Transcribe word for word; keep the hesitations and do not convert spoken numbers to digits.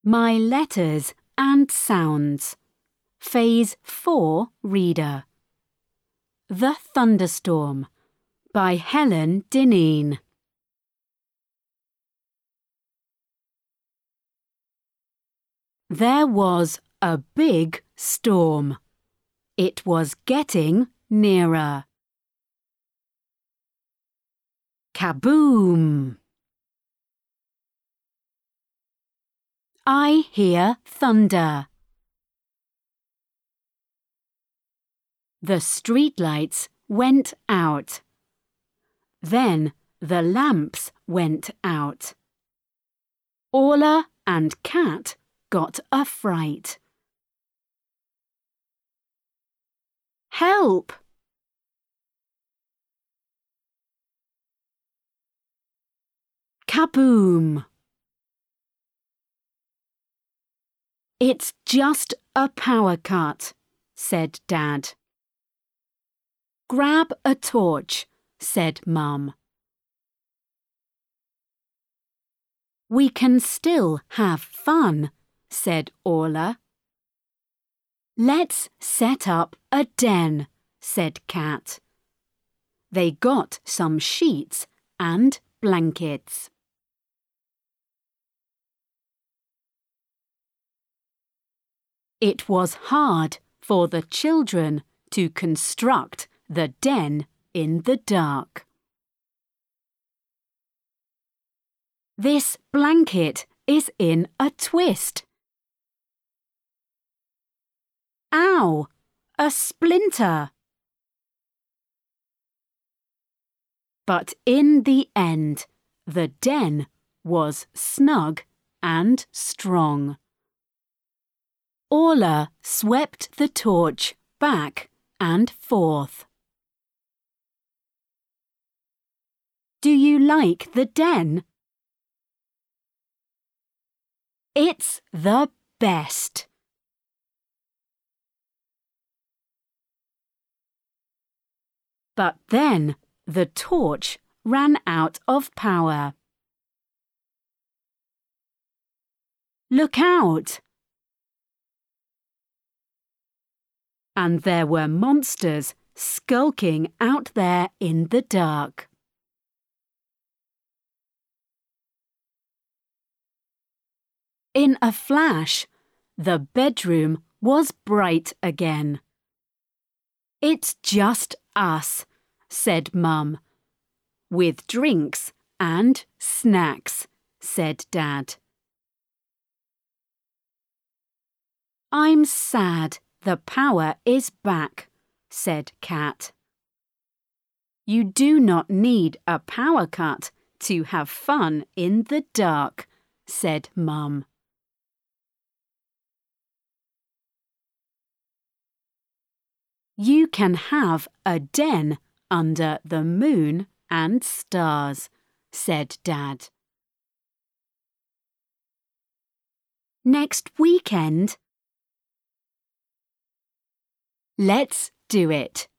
My Letters and Sounds. Phase four Reader. The Thunderstorm by Helen Dineen. There was a big storm. It was getting nearer. Kaboom! I hear thunder. The streetlights went out. Then the lamps went out. Orla and Cat got a fright. Help! Kaboom! It's just a power cut, said Dad. Grab a torch, said Mum. We can still have fun, said Orla. Let's set up a den, said Cat. They got some sheets and blankets. It was hard for the children to construct the den in the dark. This blanket is in a twist. Ow! A splinter! But in the end, the den was snug and strong. Orla swept the torch back and forth. Do you like the den? It's the best. But then the torch ran out of power. Look out! And there were monsters skulking out there in the dark. In a flash, the bedroom was bright again. It's just us, said Mum. With drinks and snacks, said Dad. I'm sad the power is back, said Cat. You do not need a power cut to have fun in the dark, said Mum. You can have a den under the moon and stars, said Dad. Next weekend? Let's do it.